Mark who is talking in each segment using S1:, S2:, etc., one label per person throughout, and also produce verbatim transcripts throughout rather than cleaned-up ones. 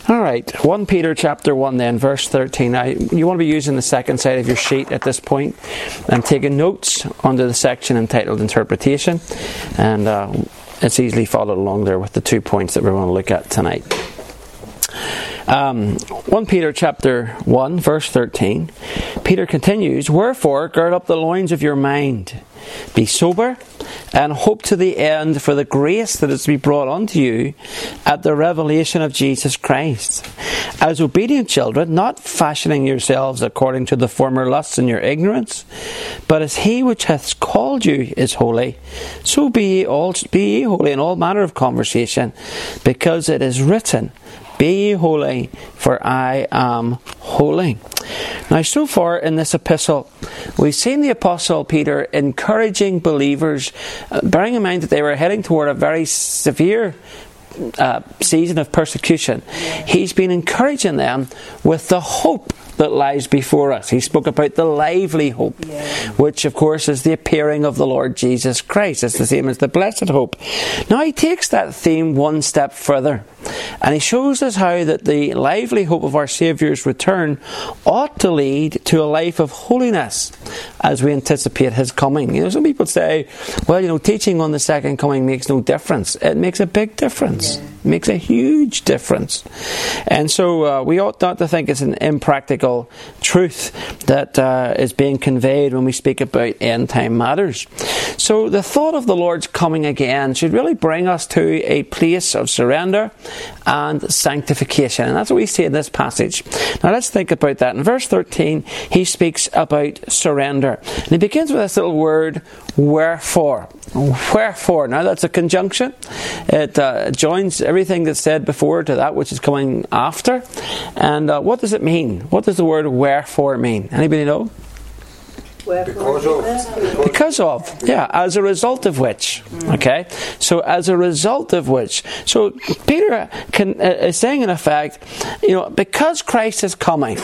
S1: All right, First Peter chapter one then, verse thirteen. Now, you want to be using the second side of your sheet at this point and taking notes under the section entitled Interpretation. And uh, it's easily followed along there with the two points that we're going to look at tonight. Um, First Peter chapter one, verse thirteen. Peter continues, "Wherefore, gird up the loins of your mind. Be sober, and hope to the end for the grace that is to be brought unto you at the revelation of Jesus Christ. As obedient children, not fashioning yourselves according to the former lusts in your ignorance, but as he which hath called you is holy, so be ye, all, be ye holy in all manner of conversation, because it is written, Be ye holy, for I am holy." Now, so far in this epistle, we've seen the Apostle Peter encouraging believers, uh, bearing in mind that they were heading toward a very severe uh, season of persecution. He's been encouraging them with the hope that lies before us. He spoke about the lively hope, yeah. which of course is the appearing of the Lord Jesus Christ. It's the same as the blessed hope. Now he takes that theme one step further, and he shows us how that the lively hope of our Saviour's return ought to lead to a life of holiness as we anticipate His coming. You know, some people say, well, you know, teaching on the second coming makes no difference. It makes a big difference. Yeah. It makes a huge difference. And so uh, we ought not to think it's an impractical truth that uh, is being conveyed when we speak about end time matters. So the thought of the Lord's coming again should really bring us to a place of surrender and sanctification, and that's what we see in this passage. Now let's think about that. In verse thirteen, he speaks about surrender, and he begins with this little word, wherefore. Wherefore. Now that's a conjunction. It uh, joins everything that's said before to that which is coming after. And uh, what does it mean? What does the word wherefore mean? Anybody know?
S2: Because of.
S1: Because of, yeah, as a result of which. Okay, so as a result of which. So Peter can, uh, is saying in effect, you know, because Christ is coming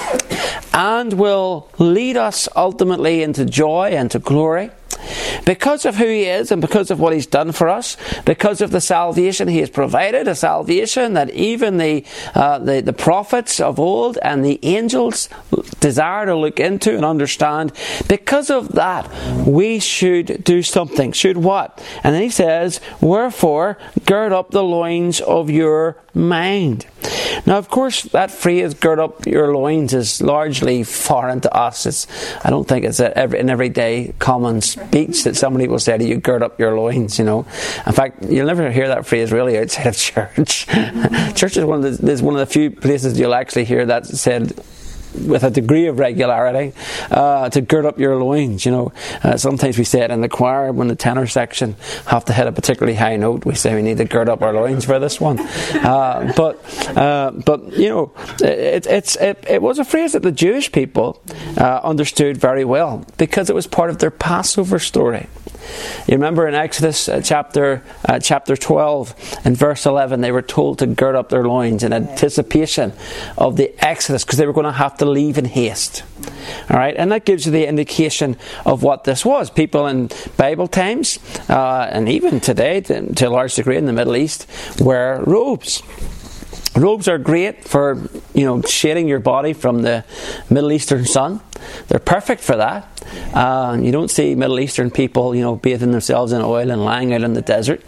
S1: and will lead us ultimately into joy and to glory, because of who He is and because of what He's done for us, because of the salvation He has provided, a salvation that even the, uh, the the prophets of old and the angels desire to look into and understand, because of that we should do something. Should what? And then he says, wherefore gird up the loins of your mind. Now, of course, that phrase, gird up your loins, is largely foreign to us. It's, I don't think it's a, every, an everyday common speech that somebody will say to you, gird up your loins, you know. In fact, you'll never hear that phrase really outside of church. Church is one of the, is one of the few places you'll actually hear that said with a degree of regularity, uh, to gird up your loins, you know. Uh, sometimes we say it in the choir when the tenor section have to hit a particularly high note. We say we need to gird up our loins for this one. Uh, but, uh, but you know, it, it's, it, it was a phrase that the Jewish people uh, understood very well because it was part of their Passover story. You remember in Exodus uh, chapter uh, chapter twelve and verse eleven, they were told to gird up their loins in anticipation of the Exodus because they were going to have to leave in haste. All right, and that gives you the indication of what this was. People in Bible times, uh, and even today, to, to a large degree in the Middle East, wear robes. Robes are great for, you know, shading your body from the Middle Eastern sun. They're perfect for that. Uh, you don't see Middle Eastern people, you know, bathing themselves in oil and lying out in the desert.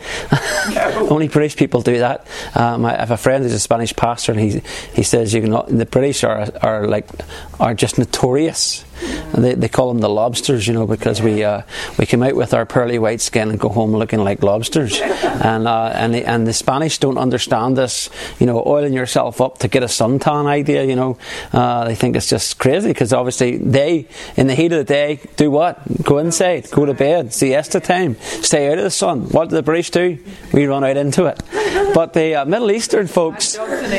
S1: Only British people do that. Um, I have a friend who's a Spanish pastor, and he he says you can, the British are are like are just notorious. And they they call them the lobsters, you know, because we uh, we come out with our pearly white skin and go home looking like lobsters. And uh, and the, and the Spanish don't understand this, you know, oiling yourself up to get a suntan idea. You know, uh, they think it's just crazy because obviously they, in the heat of the day, do what? Go inside, go to bed, siesta time, stay out of the sun. What do the British do? We run out into it. But the uh, Middle Eastern folks,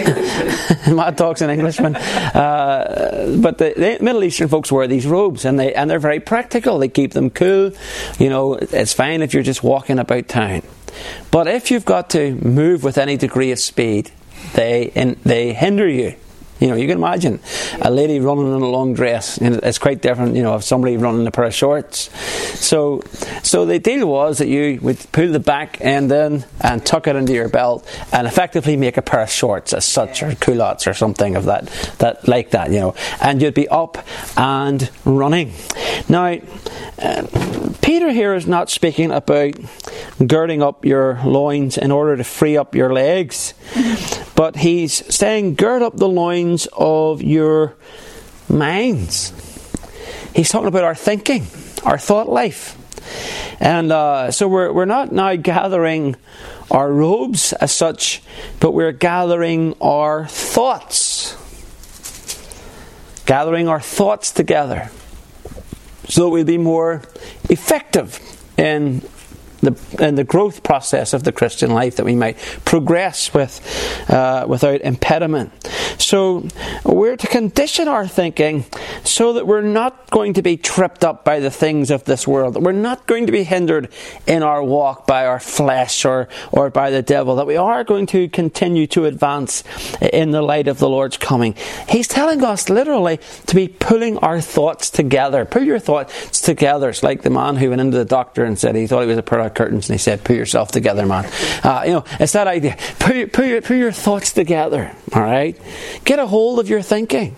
S1: mad dogs and Englishmen, uh, but the, the Middle Eastern folks wear these robes, and they and they're very practical. They keep them cool. You know, it's fine if you're just walking about town, but if you've got to move with any degree of speed, they in, they hinder you. You know, you can imagine a lady running in a long dress. And it's quite different, you know, if somebody running in a pair of shorts. So, so the deal was that you would pull the back end in and tuck it into your belt and effectively make a pair of shorts as such, or culottes or something of that, that like that, you know. And you'd be up and running. Now, uh, Peter here is not speaking about girding up your loins in order to free up your legs, but he's saying gird up the loins of your minds. He's talking about our thinking, our thought life. And uh, so we're we're not now gathering our robes as such, but we're gathering our thoughts. Gathering our thoughts together so that we'll be more effective in the in the growth process of the Christian life, that we might progress with uh, without impediment. So we're to condition our thinking so that we're not going to be tripped up by the things of this world, that we're not going to be hindered in our walk by our flesh or, or by the devil, that we are going to continue to advance in the light of the Lord's coming. He's telling us literally to be pulling our thoughts together. Pull your thoughts together. It's like the man who went into the doctor and said he thought he was a pair of curtains, and he said, pull yourself together, man. Uh, you know, it's that idea. Pull, pull, your, pull your thoughts together, all right? Get a hold of your thinking.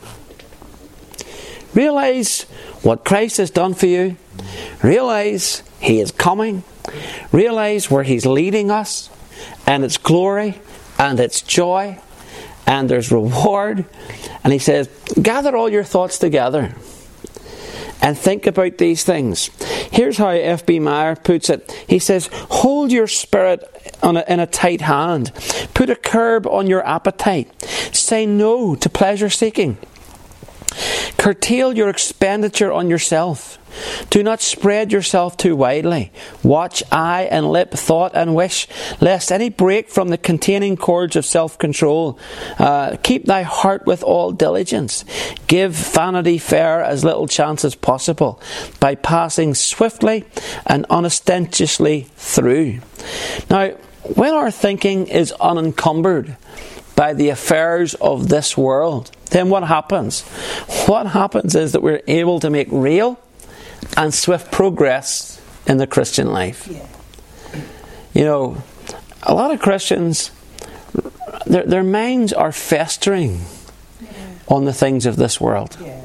S1: Realise what Christ has done for you. Realise He is coming. Realise where He's leading us, and its glory and its joy, and there's reward. And He says, gather all your thoughts together and think about these things. Here's how F B Meyer puts it. He says, hold your spirit on a, in a tight hand. Put a curb on your appetite. Say no to pleasure seeking. Curtail your expenditure on yourself. Do not spread yourself too widely. Watch eye and lip, thought and wish, lest any break from the containing cords of self-control. Uh, keep thy heart with all diligence. Give vanity fair as little chance as possible, by passing swiftly and unostentatiously through. Now, when our thinking is unencumbered by the affairs of this world, then what happens? What happens is that we're able to make real and swift progress in the Christian life. Yeah. You know, a lot of Christians, their, their minds are festering yeah. on the things of this world. Yeah.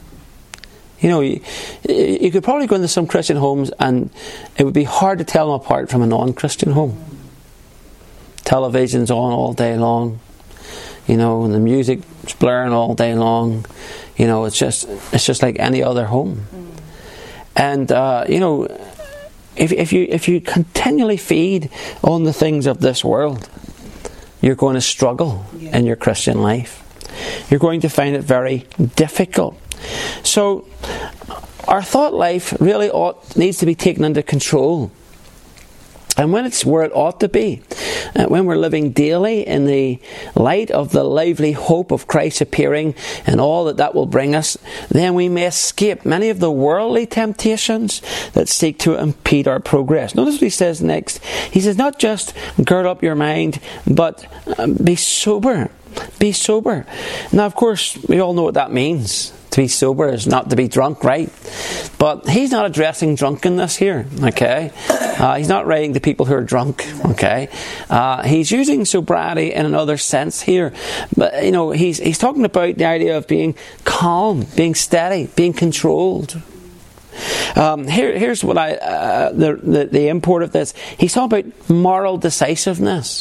S1: You know, you, you could probably go into some Christian homes and it would be hard to tell them apart from a non-Christian home. Television's on all day long. You know, and the music's blaring all day long. You know, it's just it's just like any other home. Mm. And uh, you know, if if you if you continually feed on the things of this world, you're going to struggle yeah. in your Christian life. You're going to find it very difficult. So, our thought life really ought needs to be taken under control. And when it's where it ought to be, uh, when we're living daily in the light of the lively hope of Christ appearing and all that that will bring us, then we may escape many of the worldly temptations that seek to impede our progress. Notice what he says next. He says, not just gird up your mind, but um, be sober. Be sober. Now, of course, we all know what that means. To be sober is not to be drunk, right? But he's not addressing drunkenness here, okay? Uh, he's not writing to people who are drunk, okay? Uh, he's using sobriety in another sense here. But, you know, he's he's talking about the idea of being calm, being steady, being controlled. Um, here, here's what I uh, the, the the import of this. He's talking about moral decisiveness.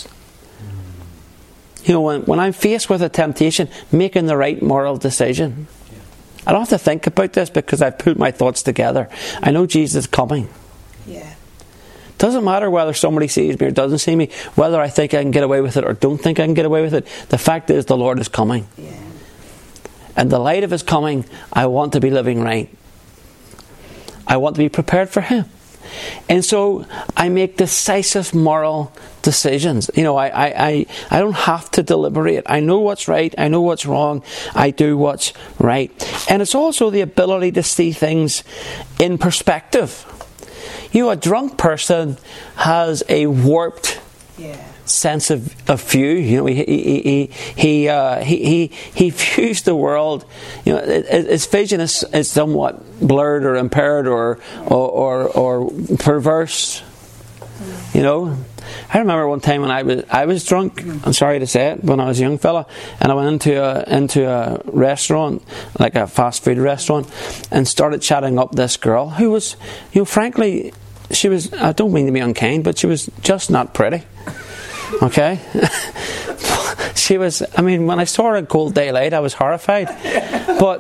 S1: You know, when, when I'm faced with a temptation, making the right moral decision. I don't have to think about this because I've put my thoughts together. I know Jesus is coming. Yeah. Doesn't matter whether somebody sees me or doesn't see me, whether I think I can get away with it or don't think I can get away with it. The fact is the Lord is coming. Yeah. And the light of His coming, I want to be living right. I want to be prepared for Him. And so I make decisive moral decisions. You know, I, I, I, I don't have to deliberate. I know what's right. I know what's wrong. I do what's right. And it's also the ability to see things in perspective. You know, a drunk person has a warped yeah. sense of, of view. You know, he he he he uh, he, he he views the world. You know, his vision is, is somewhat blurred or impaired or or or, or perverse. You know, I remember one time when I was I was drunk. I'm sorry to say it, when I was a young fella, and I went into a into a restaurant, like a fast food restaurant, and started chatting up this girl who was, you know, frankly, she was. I don't mean to be unkind, but she was just not pretty. Okay, she was. I mean, when I saw her in cold daylight, I was horrified. But,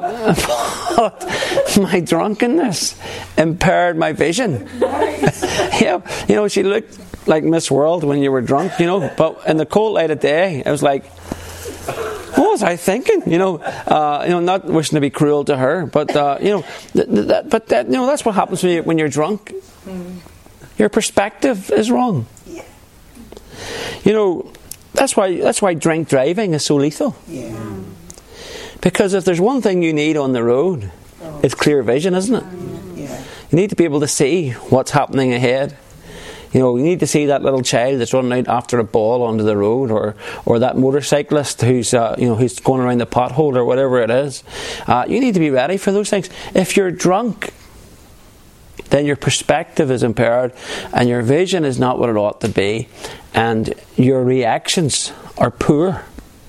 S1: but my drunkenness impaired my vision. Yeah, you know, she looked like Miss World when you were drunk, you know. But in the cold light of day, I was like, what was I thinking? You know, uh, you know, not wishing to be cruel to her, but uh, you know, th- th- that, but that, you know, that's what happens when you when you're drunk. Your perspective is wrong. You know, that's why that's why drink driving is so lethal.
S2: Yeah.
S1: Because if there's one thing you need on the road, it's clear vision, isn't it?
S2: Yeah.
S1: You need to be able to see what's happening ahead. You know, you need to see that little child that's running out after a ball onto the road, or, or that motorcyclist who's uh, you know who's going around the pothole, or whatever it is. Uh, you need to be ready for those things. If you're drunk, then your perspective is impaired, and your vision is not what it ought to be, and your reactions are poor.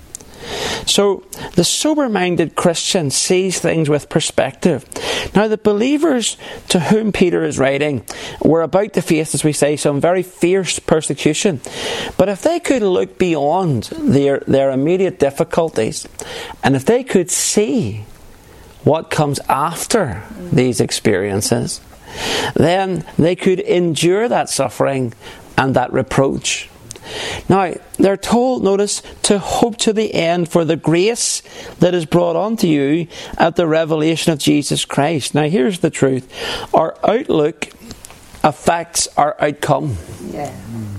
S1: So the sober-minded Christian sees things with perspective. Now, the believers to whom Peter is writing were about to face, as we say, some very fierce persecution. But if they could look beyond their, their immediate difficulties, and if they could see what comes after these experiences, then they could endure that suffering and that reproach. Now, they're told, notice, to hope to the end for the grace that is brought unto you at the revelation of Jesus Christ. Now, here's the truth. Our outlook affects our outcome.
S2: Yeah.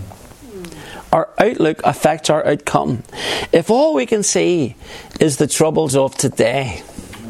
S1: Our outlook affects our outcome. If all we can see is the troubles of today,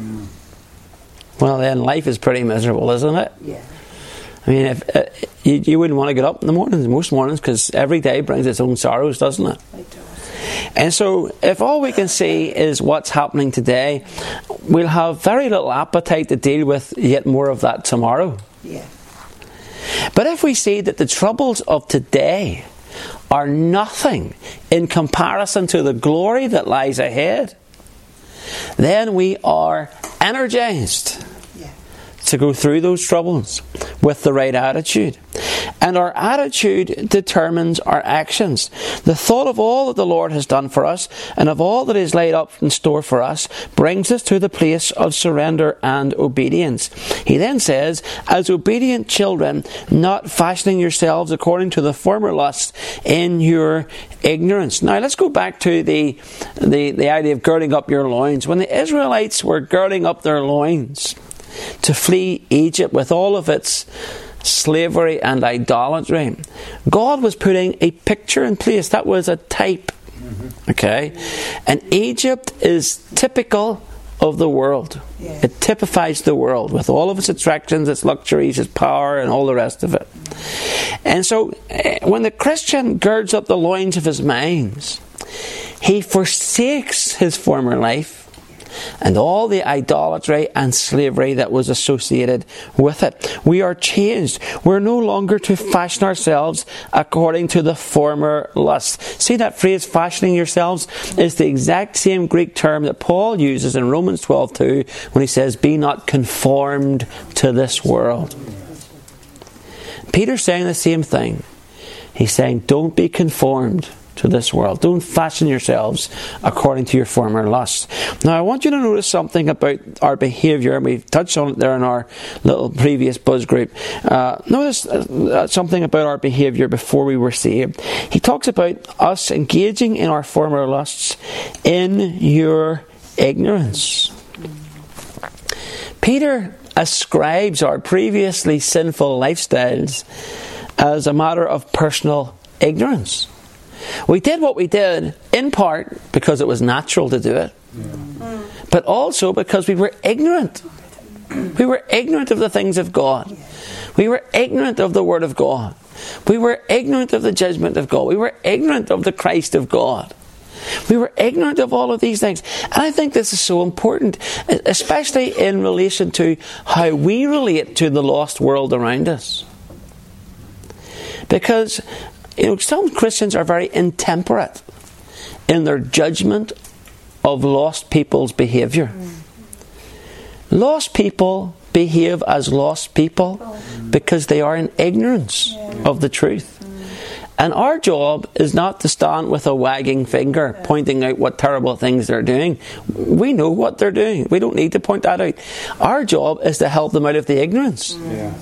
S1: well, then life is pretty miserable, isn't it?
S2: Yeah.
S1: I mean, if uh, you, you wouldn't want to get up in the mornings, most mornings, because every day brings its own sorrows, doesn't it?
S2: It does.
S1: And so, if all we can see is what's happening today, we'll have very little appetite to deal with yet more of that tomorrow.
S2: Yeah.
S1: But if we see that the troubles of today are nothing in comparison to the glory that lies ahead, then we are energized to go through those troubles with the right attitude. And our attitude determines our actions. The thought of all that the Lord has done for us and of all that is laid up in store for us brings us to the place of surrender and obedience. He then says, as obedient children, not fashioning yourselves according to the former lusts in your ignorance. Now let's go back to the, the, the idea of girding up your loins. When the Israelites were girding up their loins to flee Egypt with all of its slavery and idolatry, God was putting a picture in place. That was a type. Okay? And Egypt is typical of the world.
S2: Yeah.
S1: It typifies the world with all of its attractions, its luxuries, its power, and all the rest of it. And so, when the Christian girds up the loins of his minds, he forsakes his former life and all the idolatry and slavery that was associated with it. We are changed. We're no longer to fashion ourselves according to the former lust. See that phrase, fashioning yourselves, is the exact same Greek term that Paul uses in Romans twelve two when he says, be not conformed to this world. Peter's saying the same thing. He's saying, don't be conformed to this world. Don't fashion yourselves according to your former lusts. Now, I want you to notice something about our behaviour, and we've touched on it there in our little previous buzz group. Uh, notice uh, something about our behaviour before we were saved. He talks about us engaging in our former lusts in your ignorance. Peter ascribes our previously sinful lifestyles as a matter of personal ignorance. We did what we did in part because it was natural to do it, yeah. but also because we were ignorant. We were ignorant of the things of God. We were ignorant of the Word of God. We were ignorant of the judgment of God. We were ignorant of the Christ of God. We were ignorant of all of these things. And I think this is so important, especially in relation to how we relate to the lost world around us. Because, you know, some Christians are very intemperate in their judgment of lost people's behaviour. Mm. Lost people behave as lost people mm. because they are in ignorance yeah. of the truth. Mm. And our job is not to stand with a wagging finger yeah. pointing out what terrible things they're doing. We know what they're doing. We don't need to point that out. Our job is to help them out of the ignorance. Mm. Yeah.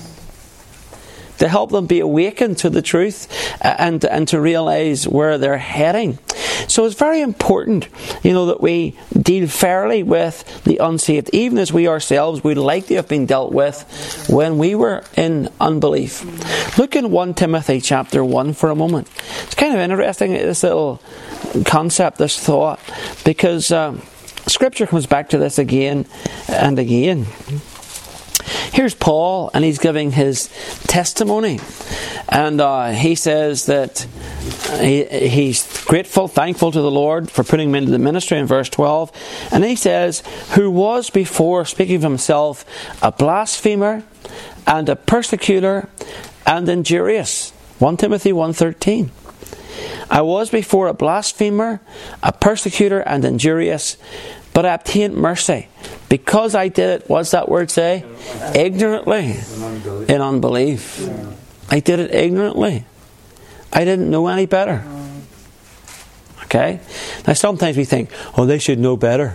S1: To help them be awakened to the truth and, and to realise where they're heading. So it's very important, you know, that we deal fairly with the unsaved, even as we ourselves would like to have been dealt with when we were in unbelief. Look in First Timothy chapter one for a moment. It's kind of interesting, this little concept, this thought, because um, Scripture comes back to this again and again. Here's Paul, and he's giving his testimony, and uh, he says that he, he's grateful, thankful to the Lord for putting him into the ministry in verse twelve, and he says, who was before, speaking of himself, a blasphemer and a persecutor and injurious. First Timothy one thirteen. I was before a blasphemer, a persecutor and injurious, but I obtained mercy, because I did it, what's that word say? Ignorantly. In unbelief. In unbelief. Yeah. I did it ignorantly. I didn't know any better. Okay? Now sometimes we think, oh, they should know better.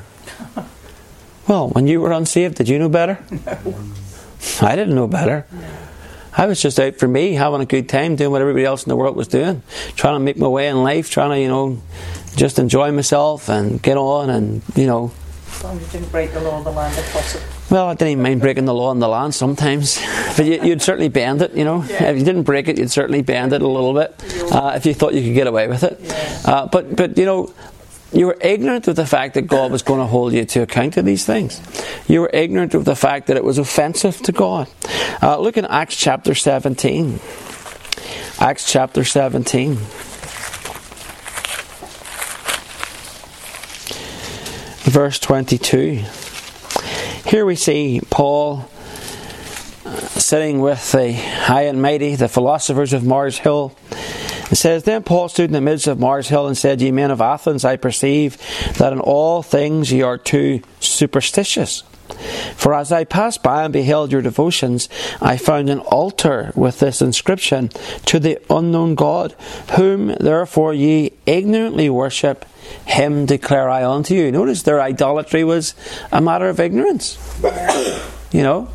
S1: Well, when you were unsaved, did you know better? No. I didn't know better. No. I was just out for me, having a good time, doing what everybody else in the world was doing. Trying to make my way in life, trying to, you know, just enjoy myself and get on and, you know.
S2: As long as you didn't break the law of the land if possible.
S1: Well, I didn't even mind breaking the law in the land sometimes. But you, you'd certainly bend it, you know. Yeah. If you didn't break it, you'd certainly bend it a little bit. Uh, if you thought you could get away with it. Yeah. Uh, but, but, you know, you were ignorant of the fact that God was going to hold you to account of these things. You were ignorant of the fact that it was offensive to God. Uh, look in Acts chapter seventeen. Acts chapter seventeen. Verse twenty-two. Here we see Paul uh, sitting with the high and mighty, the philosophers of Mars Hill. It says, then Paul stood in the midst of Mars Hill and said, ye men of Athens, I perceive that in all things ye are too superstitious. For as I passed by and beheld your devotions, I found an altar with this inscription, to the unknown God, whom therefore ye ignorantly worship, him declare I unto you. Notice their idolatry was a matter of ignorance. You know,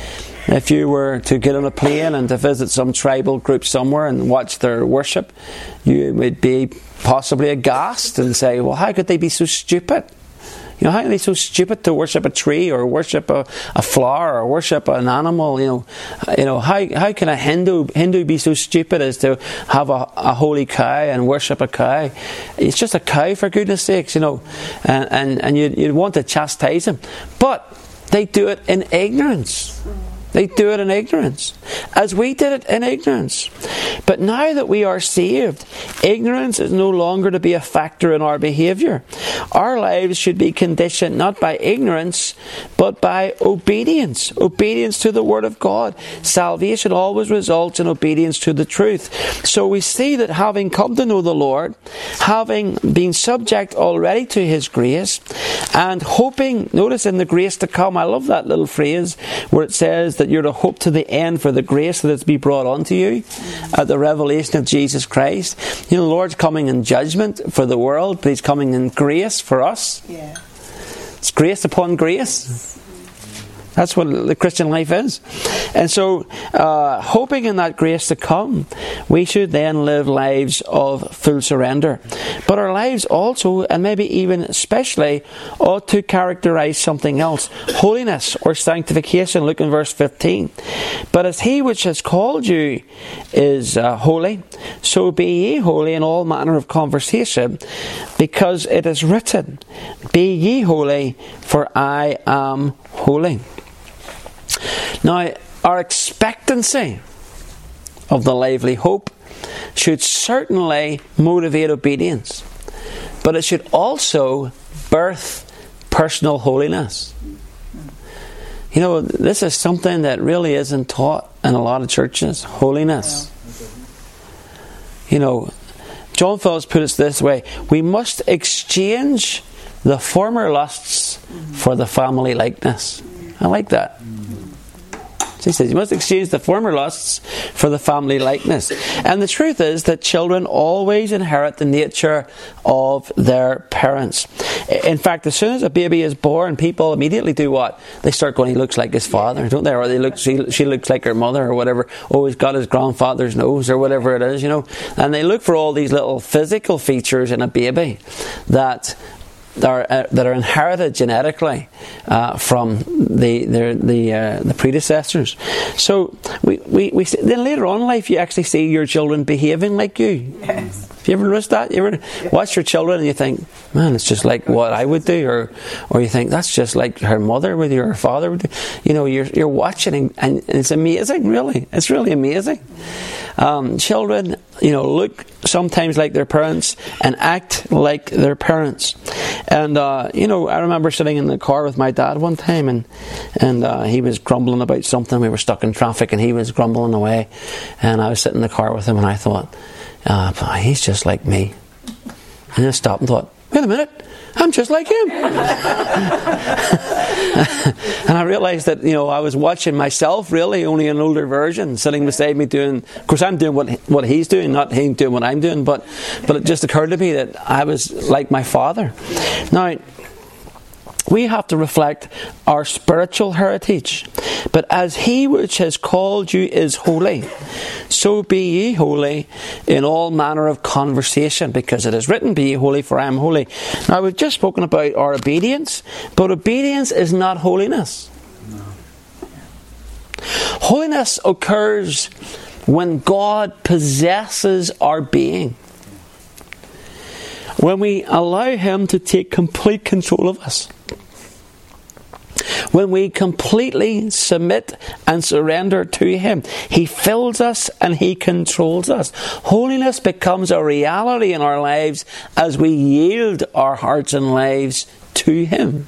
S1: if you were to get on a plane and to visit some tribal group somewhere and watch their worship, you would be possibly aghast and say, well, how could they be so stupid? You know, how are they so stupid to worship a tree or worship a, a flower or worship an animal? You know, you know how how can a Hindu Hindu be so stupid as to have a, a holy cow and worship a cow? It's just a cow, for goodness sakes, you know, and and, and you'd, you'd want to chastise him, but they do it in ignorance. They do it in ignorance, as we did it in ignorance. But now that we are saved, ignorance is no longer to be a factor in our behaviour. Our lives should be conditioned not by ignorance, but by obedience. Obedience to the Word of God. Salvation always results in obedience to the truth. So we see that having come to know the Lord, having been subject already to His grace, and hoping, notice in the grace to come, I love that little phrase where it says that you're to hope to the end for the grace that is to be brought unto you at the revelation of Jesus Christ. You know, the Lord's coming in judgment for the world, but He's coming in grace for us. Yeah. It's grace upon grace. That's what the Christian life is. And so, uh, hoping in that grace to come, we should then live lives of full surrender. But our lives also, and maybe even especially, ought to characterize something else. Holiness or sanctification. Look in verse fifteen. But as He which has called you is uh, holy, so be ye holy in all manner of conversation, because it is written, be ye holy, for I am holy. Now, our expectancy of the lively hope should certainly motivate obedience, but it should also birth personal holiness. You know, this is something that really isn't taught in a lot of churches. Holiness. You know, John Phillips put it this way: we must exchange the former lusts for the family likeness. I like that. So he says you must exchange the former lusts for the family likeness. And the truth is that children always inherit the nature of their parents. In fact, as soon as a baby is born, people immediately do what? They start going, he looks like his father, don't they? Or they look, she, she looks like her mother, or whatever. Oh, he's got his grandfather's nose, or whatever it is, you know. And they look for all these little physical features in a baby that are uh, that are inherited genetically uh, from the the the, uh, the predecessors. So we, we, we then later on in life you actually see your children behaving like you. Yes. Have you ever noticed that? You ever watch your children and you think, man, it's just like what I would do, or or you think that's just like her mother would do, or her father would do. You know, you're you're watching and, and it's amazing. Really, it's really amazing. Um, children, you know, look sometimes like their parents and act like their parents. And uh, you know, I remember sitting in the car with my dad one time, and and uh, he was grumbling about something. We were stuck in traffic, and he was grumbling away, and I was sitting in the car with him, and I thought, uh, he's just like me. And I stopped and thought, wait a minute, I'm just like him. And I realised that, you know, I was watching myself, really, only an older version, sitting beside me doing, of course I'm doing what what he's doing, not him doing what I'm doing, but, but it just occurred to me that I was like my father. Now, we have to reflect our spiritual heritage. But as he which has called you is holy, so be ye holy in all manner of conversation, because it is written, be ye holy, for I am holy. Now, we've just spoken about our obedience, but obedience is not holiness. No. Holiness occurs when God possesses our being. When we allow him to take complete control of us. When we completely submit and surrender to him, he fills us and he controls us. Holiness becomes a reality in our lives as we yield our hearts and lives to him.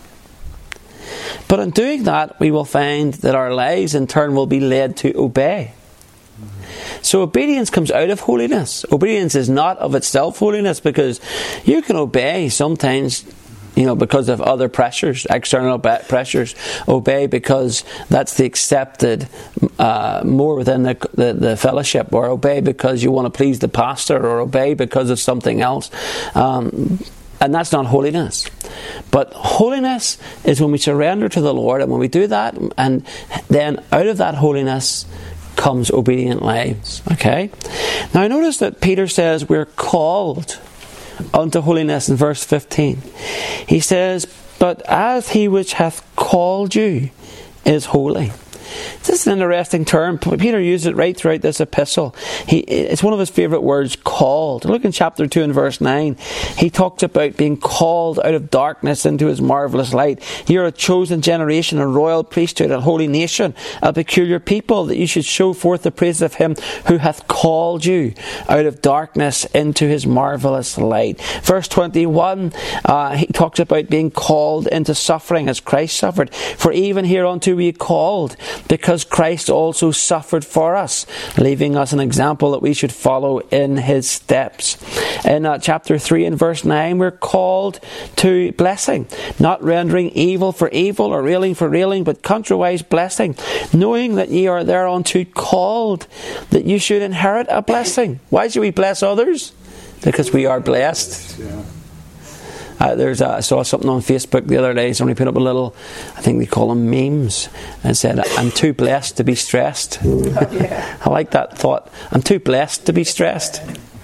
S1: But in doing that, we will find that our lives in turn will be led to obey. So obedience comes out of holiness. Obedience is not of itself holiness, because you can obey sometimes, you know, because of other pressures, external pressures. Obey because that's the accepted uh, more within the, the, the fellowship, or obey because you want to please the pastor, or obey because of something else. Um, and that's not holiness. But holiness is when we surrender to the Lord, and when we do that, and then out of that holiness comes obedient lives. Okay? Now notice that Peter says we're called unto holiness in verse fifteen. He says, but as he which hath called you is holy. This is an interesting term. Peter used it right throughout this epistle. He, it's one of his favourite words, called. Look in chapter two and verse nine. He talks about being called out of darkness into his marvellous light. You're a chosen generation, a royal priesthood, a holy nation, a peculiar people, that you should show forth the praises of him who hath called you out of darkness into his marvellous light. Verse twenty-one, uh, he talks about being called into suffering as Christ suffered. For even hereunto we are called, because Christ also suffered for us, leaving us an example that we should follow in his steps. In uh, chapter three and verse nine, we're called to blessing, not rendering evil for evil or railing for railing, but contrariwise blessing, knowing that ye are thereunto called, that you should inherit a blessing. Why should we bless others? Because we are blessed. Yeah. Uh, there's a, I saw something on Facebook the other day. Somebody put up a little, I think they call them memes, and said, I'm too blessed to be stressed. Oh, yeah. I like that thought. I'm too blessed to be stressed.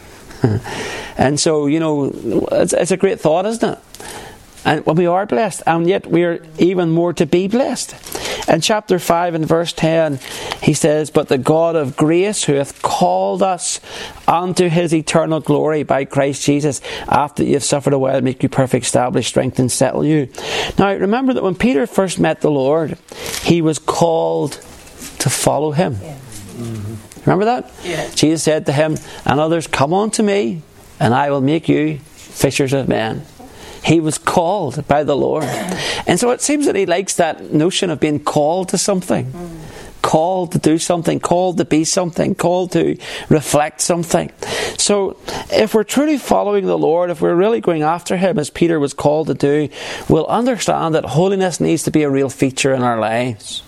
S1: And so, you know, it's, it's a great thought, isn't it? And when we are blessed, and yet we are even more to be blessed. In chapter five and verse ten, he says, but the God of grace, who hath called us unto his eternal glory by Christ Jesus, after you have suffered a while, make you perfect, establish, strengthen, settle you. Now remember that when Peter first met the Lord, he was called to follow him. Yeah. Mm-hmm. Remember that?
S2: Yeah.
S1: Jesus said to him and others, come unto me, and I will make you fishers of men. He was called by the Lord. And so it seems that he likes that notion of being called to something. Mm. Called to do something, called to be something, called to reflect something. So if we're truly following the Lord, if we're really going after him as Peter was called to do, we'll understand that holiness needs to be a real feature in our lives.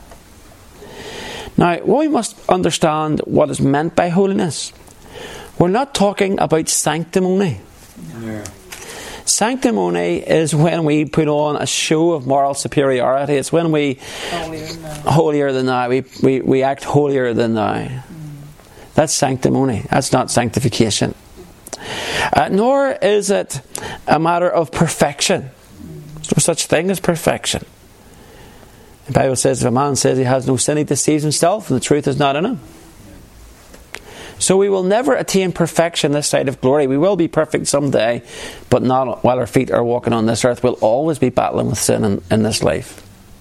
S1: Now, we must understand what is meant by holiness. We're not talking about sanctimony. Yeah. Sanctimony is when we put on a show of moral superiority. It's when we holier than thou, holier than thou. We, we, we act holier than thou. Mm. That's sanctimony. That's not sanctification. Uh, nor is it a matter of perfection. There's no such thing as perfection. The Bible says if a man says he has no sin, he deceives himself, and the truth is not in him. So we will never attain perfection this side of glory. We will be perfect someday, but not while our feet are walking on this earth. We'll always be battling with sin in, in this life.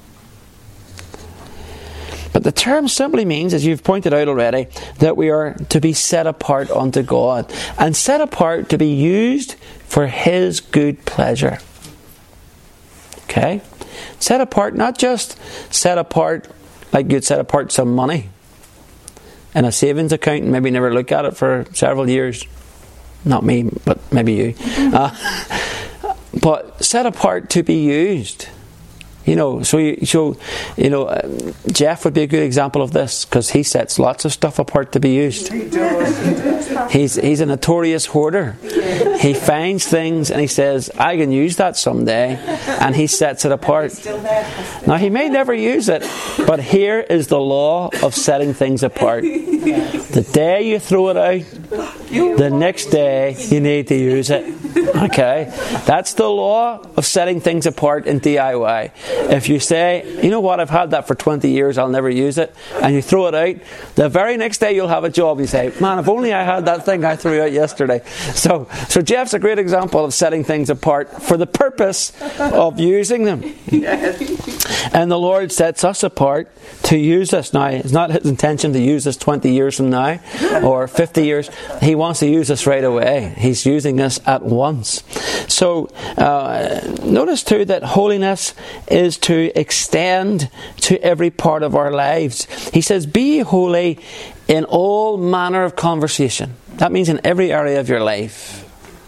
S1: But the term simply means, as you've pointed out already, that we are to be set apart unto God, and set apart to be used for his good pleasure. Okay? Set apart, not just set apart like you'd set apart some money in a savings account and maybe never look at it for several years. Not me, but maybe you. Uh, but set apart to be used. You know, so you, so, you know, uh, Jeff would be a good example of this, because he sets lots of stuff apart to be used.
S2: He does.
S1: He's he's a notorious hoarder. He finds things and he says, I can use that someday, and he sets it apart. Now, he may never use it, but here is the law of setting things apart. The day you throw it out, the next day you need to use it. Okay? That's the law of setting things apart in D I Y. If you say, you know what, I've had that for twenty years, I'll never use it, and you throw it out, the very next day you'll have a job. You say, man, if only I had that thing I threw out yesterday. So, so Jeff's a great example of setting things apart for the purpose of using them. And the Lord sets us apart to use us. Now, it's not his intention to use us twenty years from now or fifty years. He wants to use us right away. He's using us at once. So uh, notice too that holiness is to extend to every part of our lives. He says, be holy in all manner of conversation. That means in every area of your life.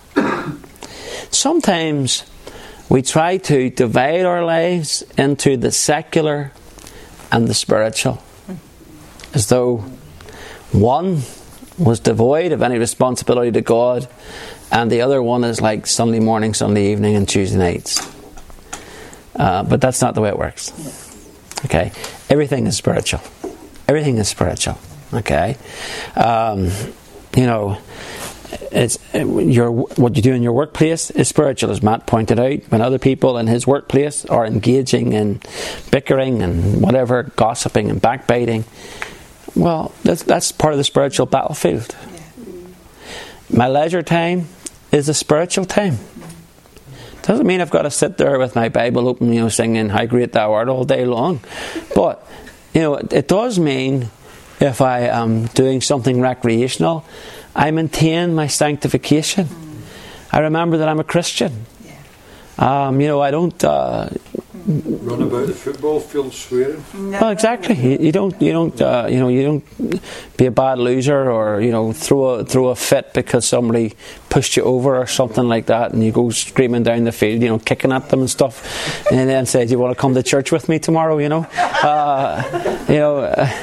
S1: Sometimes we try to divide our lives into the secular and the spiritual, as though one was devoid of any responsibility to God, and the other one is like Sunday morning, Sunday evening, and Tuesday nights. Uh, but that's not the way it works. Okay, everything is spiritual. Everything is spiritual. Okay, um, you know, it's your what you do in your workplace is spiritual, as Matt pointed out. When other people in his workplace are engaging in bickering and whatever, gossiping and backbiting, well, that's that's part of the spiritual battlefield. My leisure time is a spiritual time. Doesn't mean I've got to sit there with my Bible open, you know, singing "How Great Thou Art" all day long. But you know, it, it does mean if I am doing something recreational, I maintain my sanctification. I remember that I'm a Christian. Um, you know, I don't uh,
S3: run about the football field swearing.
S1: Well, exactly. You, you don't, you don't, uh, you know, you don't be a bad loser, or you know, throw a throw a fit because somebody pushed you over or something like that, and you go screaming down the field, you know, kicking at them and stuff, and then say, "Do you want to come to church with me tomorrow?" You know, uh, you know.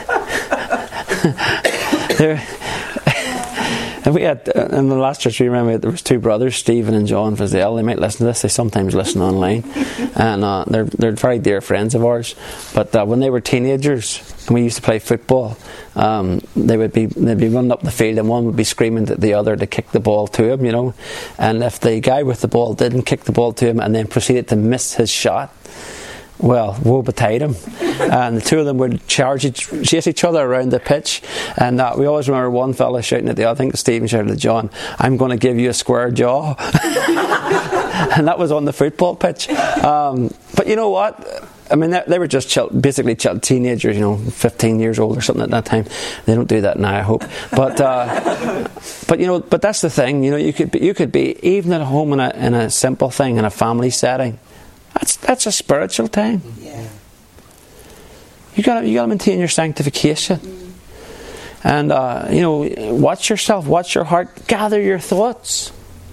S1: Uh, there. And we had, uh, in the last church we remember, there was two brothers, Stephen and John Frizzell. They might listen to this. They sometimes listen online, and uh, they're they're very dear friends of ours. But uh, when they were teenagers and we used to play football, um, they would be they'd be running up the field, and one would be screaming at the other to kick the ball to him, you know. And if the guy with the ball didn't kick the ball to him and then proceeded to miss his shot, well, woe betide him. And the two of them would charge each, chase each other around the pitch. And uh, we always remember one fella shouting at the other. I think Stephen shouted at John, "I'm going to give you a square jaw." And that was on the football pitch. Um, but you know what? I mean, they, they were just chill, basically chill, teenagers, you know, fifteen years old or something at that time. They don't do that now, I hope. But, uh, but you know, but that's the thing. You know, you could be, you could be even at home in a in a simple thing in a family setting. That's that's a spiritual time.
S2: Yeah.
S1: You got you got to maintain your sanctification, mm. and uh, you know, watch yourself, watch your heart, gather your thoughts.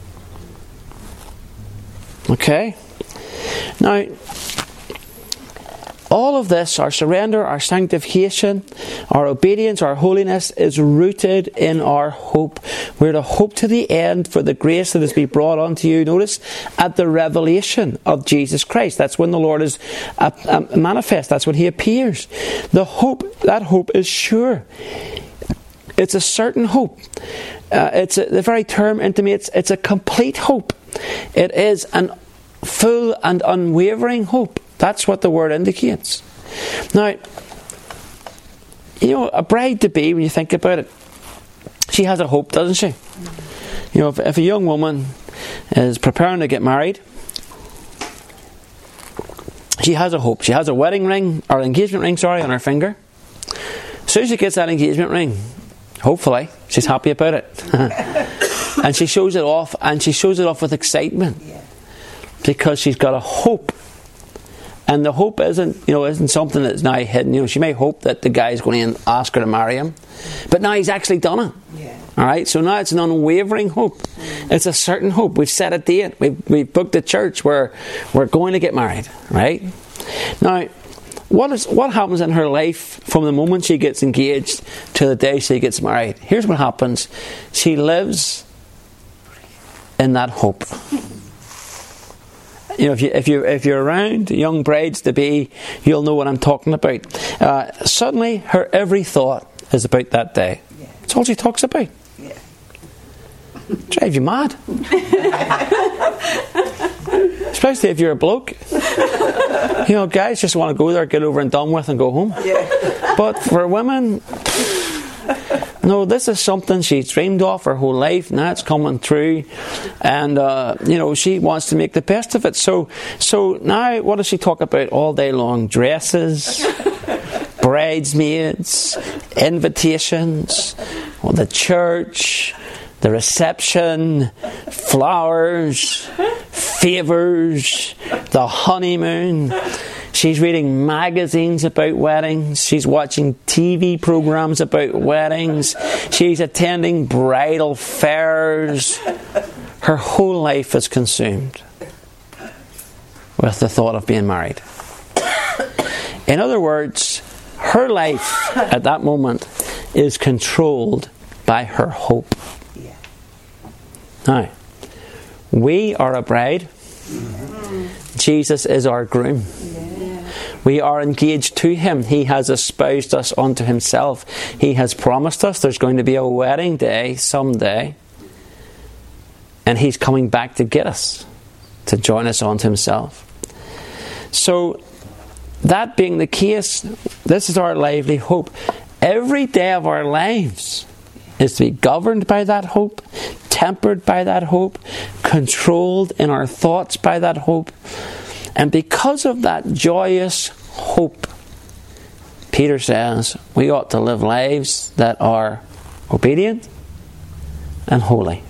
S1: Okay. Now, all of this, our surrender, our sanctification, our obedience, our holiness, is rooted in our hope. We're to hope to the end for the grace that is to be brought unto you. Notice, at the revelation of Jesus Christ. That's when the Lord is uh, uh, manifest. That's when He appears. The hope, that hope is sure. It's a certain hope. Uh, it's a, the very term intimates it's a complete hope. It is an full and unwavering hope. That's what the word indicates. Now, you know, a bride-to-be, when you think about it, she has a hope, doesn't she? You know, if, if a young woman is preparing to get married, she has a hope. She has a wedding ring, or engagement ring, sorry, on her finger. As soon as she gets that engagement ring, hopefully, she's happy about it. And she shows it off, and she shows it off with excitement. Because she's got a hope. And the hope isn't, you know, isn't something that's now hidden. You know, she may hope that the guy's going to ask her to marry him, but now he's actually done it. Yeah. All right. So now it's an unwavering hope. Mm. It's a certain hope. We've set a date. We've we've booked a church where we're going to get married. Right. Now, what is what happens in her life from the moment she gets engaged to the day she gets married? Here's what happens. She lives in that hope. You know, if you if you if you're around young brides to be, you'll know what I'm talking about. Uh, suddenly, her every thought is about that day. Yeah. That's all she talks about. Yeah. Drive you mad. Especially if you're a bloke. You know, guys just want to go there, get over and done with, and go home. Yeah. But for women, no, this is something she dreamed of her whole life. Now it's coming true, and uh, you know, she wants to make the best of it. So, so now what does she talk about all day long? Dresses, bridesmaids, invitations, well, the church, the reception, flowers, favours, the honeymoon. She's reading magazines about weddings. She's watching T V programs about weddings. She's attending bridal fairs. Her whole life is consumed with the thought of being married. In other words, her life at that moment is controlled by her hope. Now, we are a bride. Jesus is our groom. We are engaged to Him. He has espoused us unto Himself. He has promised us there's going to be a wedding day someday. And He's coming back to get us, to join us unto Himself. So, that being the case, this is our lively hope. Every day of our lives is to be governed by that hope, tempered by that hope, controlled in our thoughts by that hope. And because of that joyous hope, Peter says we ought to live lives that are obedient and holy.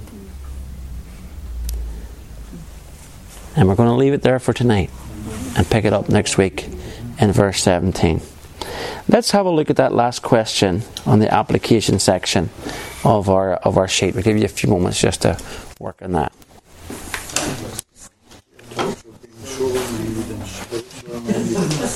S1: And we're going to leave it there for tonight and pick it up next week in verse seventeen. Let's have a look at that last question on the application section of our of our sheet. We'll give you a few moments just to work on that.